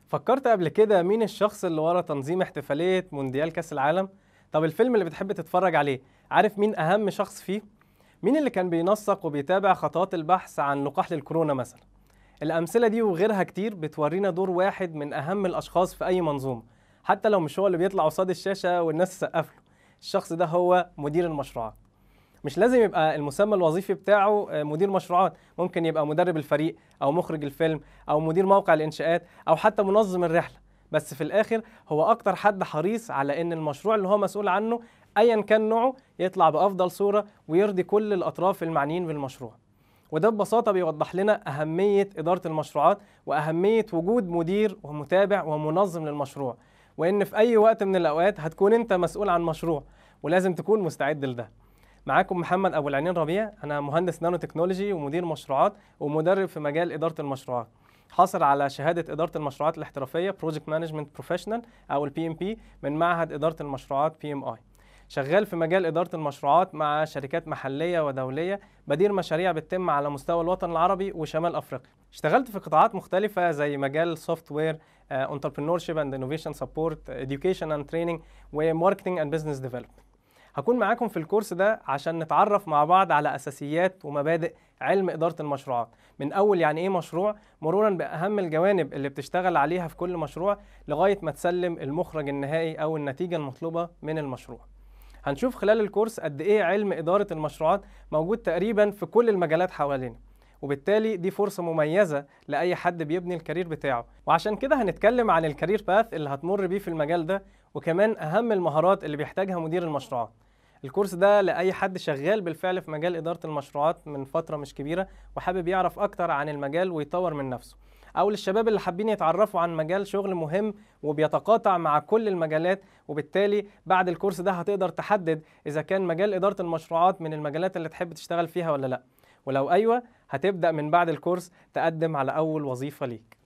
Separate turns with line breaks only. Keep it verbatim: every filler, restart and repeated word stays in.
فكرت قبل كده مين الشخص اللي ورا تنظيم احتفالية مونديال كأس العالم؟ طب الفيلم اللي بتحب تتفرج عليه، عارف مين أهم شخص فيه؟ مين اللي كان بينسق وبيتابع خطوات البحث عن لقاح للكورونا مثلا؟ الأمثلة دي وغيرها كتير بتورينا دور واحد من أهم الأشخاص في أي منظومة، حتى لو مش هو اللي بيطلع قصاد الشاشة والناس تسقف له. الشخص ده هو مدير المشروعات. مش لازم يبقى المسمى الوظيفي بتاعه آه، مدير مشروعات، ممكن يبقى مدرب الفريق أو مخرج الفيلم أو مدير موقع الإنشاءات أو حتى منظم الرحلة. بس في الآخر هو أكتر حد حريص على إن المشروع اللي هو مسؤول عنه أيا كان نوعه يطلع بأفضل صورة ويرضي كل الأطراف المعنيين بالمشروع. وده ببساطة بيوضح لنا أهمية إدارة المشروعات وأهمية وجود مدير ومتابع ومنظم للمشروع، وإن في أي وقت من الأوقات هتكون أنت مسؤول عن مشروع ولازم تكون مستعد لده. معاكم محمد أبو العينين ربيع، أنا مهندس نانو تكنولوجي ومدير مشروعات ومدرب في مجال إدارة المشروعات. حاصل على شهادة إدارة المشروعات الاحترافية Project Management Professional أو ال بي إم بي من معهد إدارة المشروعات بي إم آي. شغال في مجال إدارة المشروعات مع شركات محلية ودولية، بدير مشاريع بتتم على مستوى الوطن العربي وشمال أفريقيا. اشتغلت في قطاعات مختلفة زي مجال سوفت وير، Entrepreneurship and Innovation Support، Education and Training، وماركتنج and Business Development. هكون معاكم في الكورس ده عشان نتعرف مع بعض على أساسيات ومبادئ علم إدارة المشروعات، من أول يعني إيه مشروع، مرورا بأهم الجوانب اللي بتشتغل عليها في كل مشروع، لغاية ما تسلم المخرج النهائي أو النتيجة المطلوبة من المشروع. هنشوف خلال الكورس قد إيه علم إدارة المشروعات موجود تقريبا في كل المجالات حوالينا، وبالتالي دي فرصة مميزة لأي حد بيبني الكارير بتاعه. وعشان كده هنتكلم عن الكارير باث اللي هتمر بيه في المجال ده، وكمان أهم المهارات اللي بيحتاجها مدير المشروعات. الكورس ده لأي حد شغال بالفعل في مجال إدارة المشروعات من فترة مش كبيرة وحابب يعرف أكتر عن المجال ويطور من نفسه، أو للشباب اللي حابين يتعرفوا عن مجال شغل مهم وبيتقاطع مع كل المجالات. وبالتالي بعد الكورس ده هتقدر تحدد إذا كان مجال إدارة المشروعات من المجالات اللي تحب تشتغل فيها ولا لأ، ولو أيوة هتبدأ من بعد الكورس تقدم على أول وظيفة ليك.